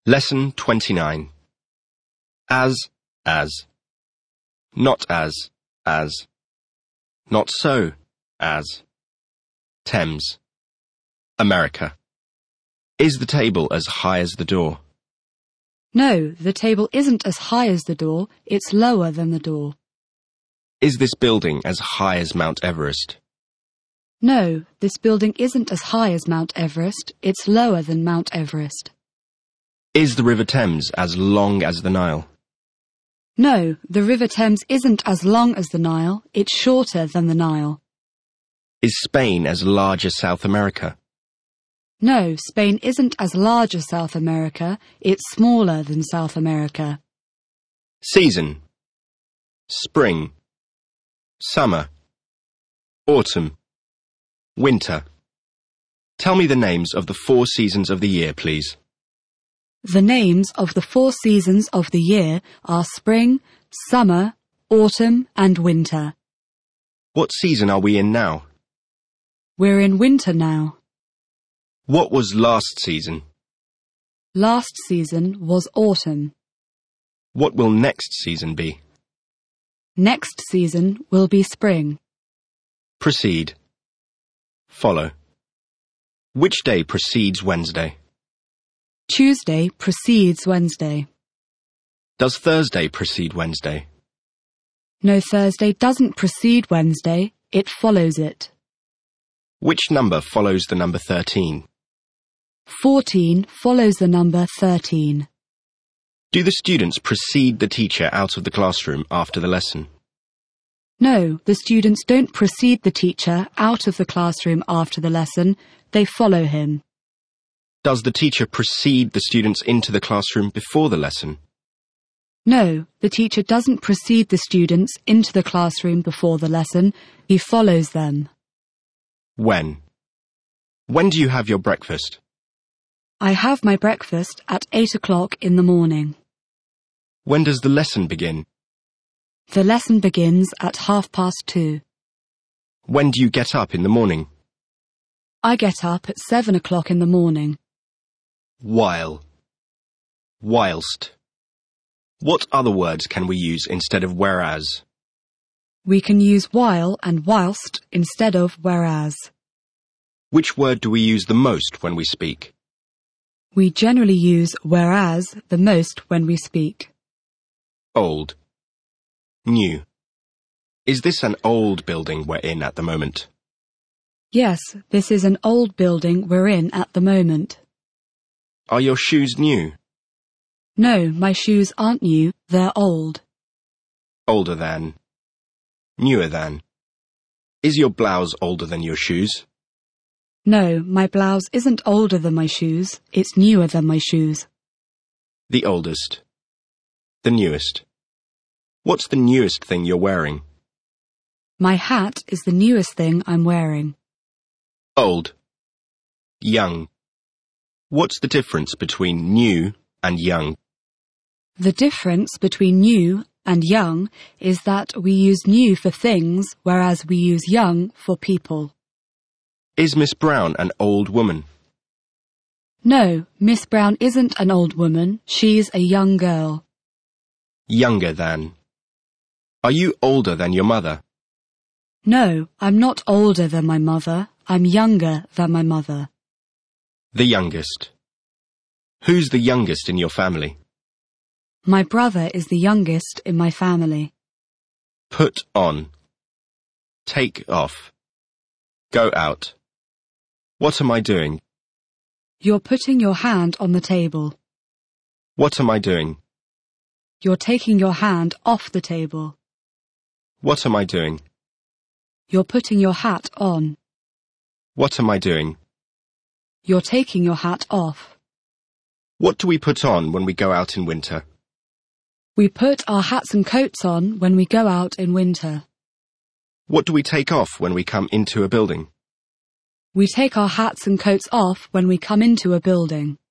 Lesson 29. As. Not as. Not so, as. Thames. America. Is the table as high as the door? No, the table isn't as high as the door, it's lower than the door. Is this building as high as Mount Everest? No, this building isn't as high as Mount Everest, it's lower than Mount Everest. Is the River Thames as long as the Nile? No, the River Thames isn't as long as the Nile, it's shorter than the Nile. Is Spain as large as South America? No, Spain isn't as large as South America, it's smaller than South America. Season. Spring. Summer. Autumn. Winter. Tell me the names of the 4 seasons of the year, please. The names of the 4 seasons of the year are spring, summer, autumn and winter. What season are we in now? We're in winter now. What was last season? Last season was autumn. What will next season be? Next season will be spring. Proceed. Follow. Which day precedes Wednesday? Tuesday precedes Wednesday. Does Thursday precede Wednesday? No, Thursday doesn't precede Wednesday, it follows it. Which number follows the number 13? 14 follows the number 13. Do the students precede the teacher out of the classroom after the lesson? No, the students don't precede the teacher out of the classroom after the lesson, they follow him. Does the teacher precede the students into the classroom before the lesson? No, the teacher doesn't precede the students into the classroom before the lesson, he follows them. When? When do you have your breakfast? I have my breakfast at 8 o'clock in the morning. When does the lesson begin? The lesson begins at 2:30. When do you get up in the morning? I get up at 7 o'clock in the morning. While. Whilst. What other words can we use instead of whereas? We can use while and whilst instead of whereas. Which word do we use the most when we speak? We generally use whereas the most when we speak. Old. New. Is this an old building we're in at the moment? Yes, this is an old building we're in at the moment. Are your shoes new? No, my shoes aren't new, they're old. Older than. Newer than. Is your blouse older than your shoes? No, my blouse isn't older than my shoes, it's newer than my shoes. The oldest. The newest. What's the newest thing you're wearing? My hat is the newest thing I'm wearing. Old. Young. What's the difference between new and young? The difference between new and young is that we use new for things, whereas we use young for people. Is Miss Brown an old woman? No, Miss Brown isn't an old woman, she's a young girl. Younger than. Are you older than your mother? No, I'm not older than my mother, I'm younger than my mother. The youngest. Who's the youngest in your family? My brother is the youngest in my family. Put on. Take off. Go out. What am I doing? You're putting your hand on the table. What am I doing? You're taking your hand off the table. What am I doing? You're putting your hat on. What am I doing? You're taking your hat off. What do we put on when we go out in winter? We put our hats and coats on when we go out in winter. What do we take off when we come into a building? We take our hats and coats off when we come into a building.